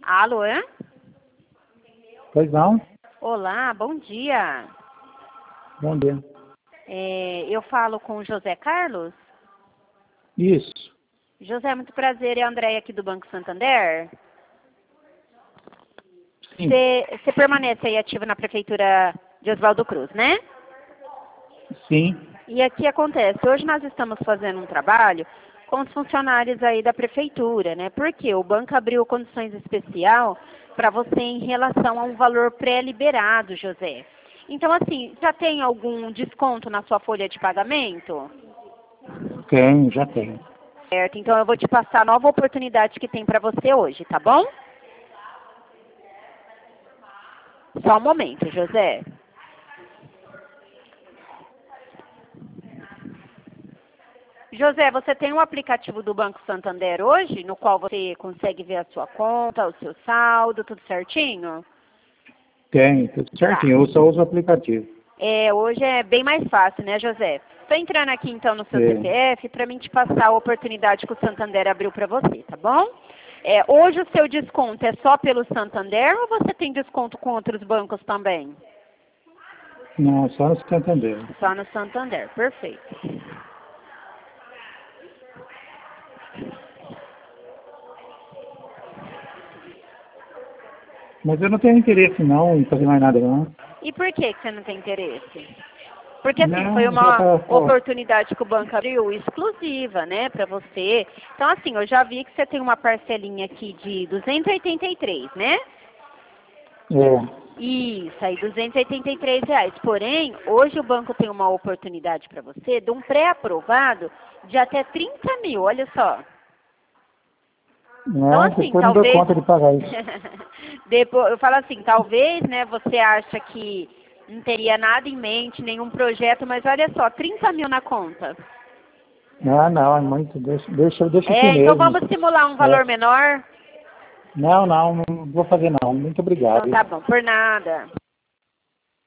Alô, é? Pois não? Olá, bom dia. Bom dia. Eu falo com o José Carlos. Isso. José, muito prazer. É a Andréia aqui do Banco Santander. Sim. Você permanece aí ativo na Prefeitura de Oswaldo Cruz, né? Sim. E aqui acontece, hoje nós estamos fazendo um trabalho com os funcionários aí da Prefeitura, né? Porque o banco abriu condições especial para você em relação a um valor pré-liberado, José. Então, assim, já tem algum desconto na sua folha de pagamento? Tenho, já tenho. Certo, então eu vou te passar a nova oportunidade que tem para você hoje, tá bom? Só um momento, José. José, você tem um aplicativo do Banco Santander hoje, no qual você consegue ver a sua conta, o seu saldo, tudo certinho? Tenho, tudo certinho. Eu só uso o aplicativo. Hoje é bem mais fácil, né, José? Estou entrando aqui então no seu CPF para mim te passar a oportunidade que o Santander abriu para você, tá bom? Hoje o seu desconto é só pelo Santander ou você tem desconto com outros bancos também? Não, só no Santander. Só no Santander, perfeito. Mas eu não tenho interesse não em fazer mais nada não. E por que você não tem interesse? Porque assim, Não, foi já uma tá, oportunidade que o banco abriu exclusiva, né, para você. Então assim, eu já vi que você tem uma parcelinha aqui de 283, né? Isso, aí R$ 283. Porém, hoje o banco tem uma oportunidade para você de um pré-aprovado de até 30 mil, olha só. Então Não, assim, depois não dou talvez... conta de pagar isso. Depois, eu falo assim, talvez, né, você acha que não teria nada em mente, nenhum projeto, mas olha só, 30 mil na conta. Não, é muito. Deixa aqui Então mesmo. vamos simular um valor menor? Não vou fazer não. Muito obrigado. Então tá bom, por nada.